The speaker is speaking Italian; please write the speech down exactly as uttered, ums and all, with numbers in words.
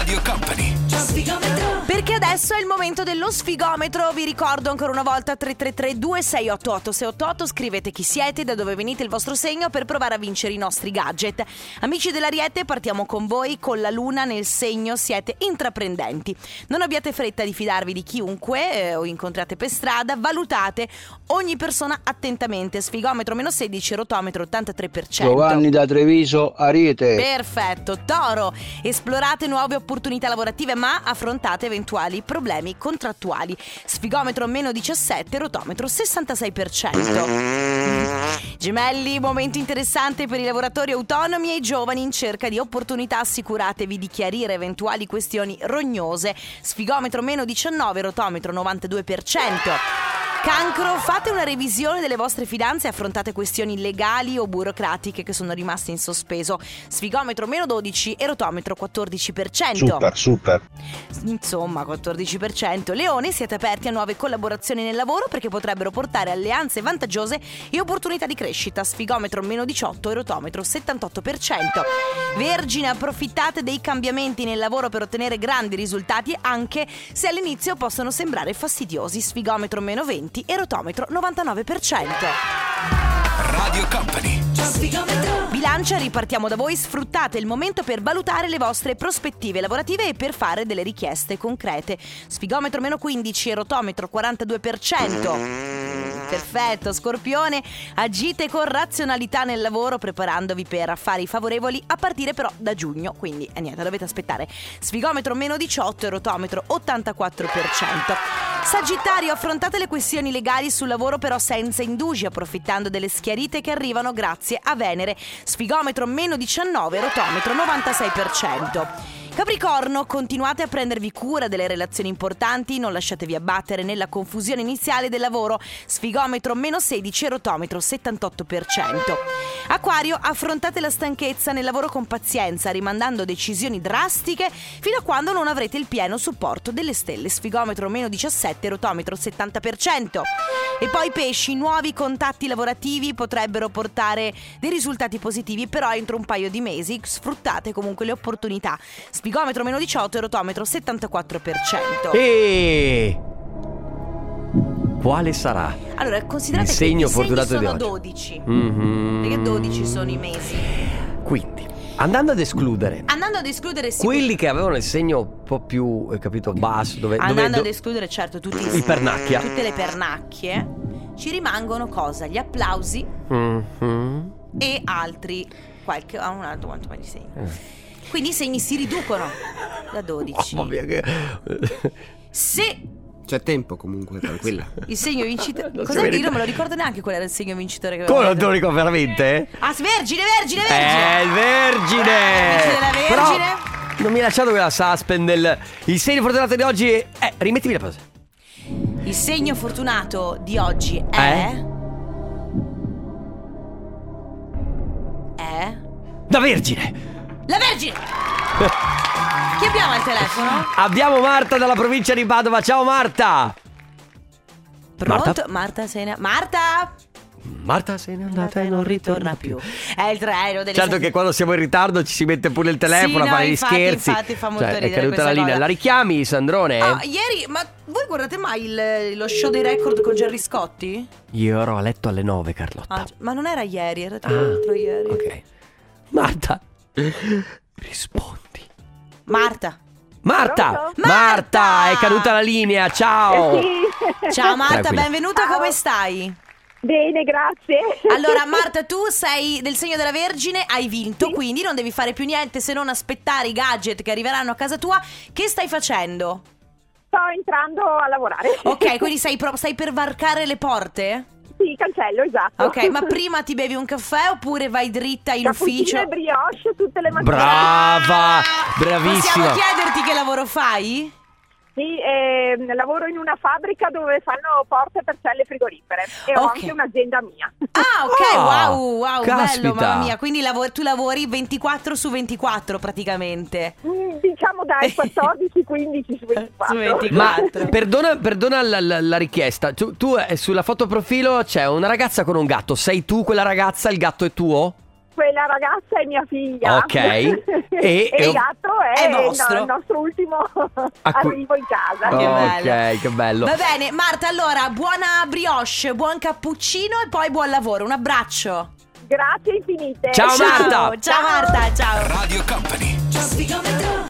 Radio Company. Perché adesso è il momento dello sfigometro. Vi ricordo ancora una volta tre tre tre due sei otto otto sei otto otto. Scrivete chi siete, da dove venite, il vostro segno per provare a vincere i nostri gadget. Amici dell'Ariete, partiamo con voi. Con la luna nel segno siete intraprendenti. Non abbiate fretta di fidarvi di chiunque eh, o incontrate per strada. Valutate ogni persona attentamente. Sfigometro meno sedici, rotometro ottantatré per cento. Giovanni da Treviso, Ariete. Perfetto. Toro, esplorate nuove opportunità lavorative ma affrontate eventuali problemi contrattuali. Sfigometro meno diciassette, rotometro sessantasei per cento. Gemelli, momento interessante per i lavoratori autonomi e i giovani in cerca di opportunità. Assicuratevi di chiarire eventuali questioni rognose. Sfigometro meno diciannove, rotometro novantadue per cento. Cancro, fate una revisione delle vostre finanze e affrontate questioni legali o burocratiche che sono rimaste in sospeso. Sfigometro meno dodici e rotometro quattordici per cento. Super, super. Insomma, quattordici per cento. Leone, siete aperti a nuove collaborazioni nel lavoro perché potrebbero portare alleanze vantaggiose e opportunità di crescita. Sfigometro meno diciotto e rotometro settantotto per cento. Vergine, approfittate dei cambiamenti nel lavoro per ottenere grandi risultati anche se all'inizio possono sembrare fastidiosi. Sfigometro meno venti e rotometro novantanove per cento. Radio Company. Bilancia, ripartiamo da voi. Sfruttate il momento per valutare le vostre prospettive lavorative e per fare delle richieste concrete. Sfigometro meno quindici e rotometro quarantadue per cento. Perfetto. Scorpione, agite con razionalità nel lavoro preparandovi per affari favorevoli a partire però da giugno, quindi eh, niente, dovete aspettare. Sfigometro meno diciotto e rotometro ottantaquattro per cento. Sagittario, affrontate le questioni legali sul lavoro però senza indugi, approfittando delle schiarite che arrivano grazie a Venere. Sfigometro meno diciannove, rotometro novantasei per cento. Capricorno, continuate a prendervi cura delle relazioni importanti, non lasciatevi abbattere nella confusione iniziale del lavoro. Sfigometro meno sedici, rotometro settantotto per cento. Acquario, affrontate la stanchezza nel lavoro con pazienza, rimandando decisioni drastiche fino a quando non avrete il pieno supporto delle stelle. Sfigometro meno diciassette, rotometro settanta per cento. E poi pesci, nuovi contatti lavorativi potrebbero portare dei risultati positivi, però entro un paio di mesi. Sfruttate comunque le opportunità. Sfigometro meno diciotto e rotometro settantaquattro per cento. E quale sarà? Allora, considerate il segno che i fortunato segni di sono oggi? dodici. Mm-hmm. Perché dodici sono i mesi. Quindi, andando ad escludere Andando ad escludere sicur- quelli che avevano il segno un po' più, eh, capito, basso, dove, Andando dove, ad do- escludere certo tutti i pernacchia. tutte le pernacchie, ci rimangono cosa? Gli applausi Mm-hmm. e altri qualche ah, un altro quanto mai di segni. Eh. Quindi i segni si riducono da dodici. Mamma mia che... Se C'è tempo comunque, tranquilla. il segno vincitore, Non si cos'è che io merita. non me lo ricordo neanche qual era il segno vincitore che Come non aveva te lo detto. ricordo veramente? Ah, vergine, vergine, vergine. Eh, il vergine! Amici della Vergine. Però non mi hai lasciato quella suspend del... Il segno fortunato di oggi è... Eh, rimettimi la pausa. Il segno fortunato di oggi è Eh? È Da Vergine! la Vergine. Chi abbiamo al telefono? Abbiamo Marta dalla provincia di Padova. Ciao Marta! Pronto? Marta? Marta se ne... Marta? Marta se n'è andata e non ritorna più. È il treno delle Certo che quando siamo in ritardo ci si mette pure il telefono Sì, a fare no, gli infatti, scherzi. infatti fa molto Cioè, ridere è caduta questa la linea. cosa. La richiami, Sandrone? Ah, ieri, ma voi guardate mai il- lo show dei record con Gerry Scotti? Io ero a letto alle nove, Carlotta. Ah, ma non era ieri, era tra Ah, l'altro ieri. ok. Marta, rispondi. Marta. Marta! Pronto? Marta! È caduta la linea, ciao! Ciao Marta, Tranquilla. benvenuta, Ciao. come stai? Bene, grazie. Allora Marta, tu sei del segno della Vergine, hai vinto, Sì. quindi non devi fare più niente se non aspettare i gadget che arriveranno a casa tua. Che stai facendo? Sto entrando a lavorare. Ok, quindi sei, pro- stai per varcare le porte? Sì, cancello, esatto. Ok, ma prima ti bevi un caffè oppure vai dritta in Cappuccino ufficio? e brioche tutte le mattine. Brava! Bravissima! Possiamo chiederti che lavoro fai? Sì, ehm, lavoro in una fabbrica dove fanno porte per celle frigorifere e ho Ok. anche un'azienda mia. Ah, ok, Ah, wow, wow, caspita. bello, mamma mia. Quindi lavori- tu lavori ventiquattro su ventiquattro praticamente. Mm, diciamo dai quattordici quindici su ventiquattro. Su ventiquattro. Ma perdona, perdona la, la- la richiesta. Tu, tu, eh, sulla foto profilo c'è una ragazza con un gatto. Sei tu quella ragazza? Il gatto è tuo? quella ragazza è mia figlia. Ok. E, e e- il gatto è, È vostro. no, il nostro ultimo A cui- arrivo in casa. Che ok, bello. che bello. Va bene, Marta, allora, buona brioche, buon cappuccino e poi buon lavoro. Un abbraccio. Grazie infinite. Ciao, Marta. Ciao Marta, ciao. Radio Company.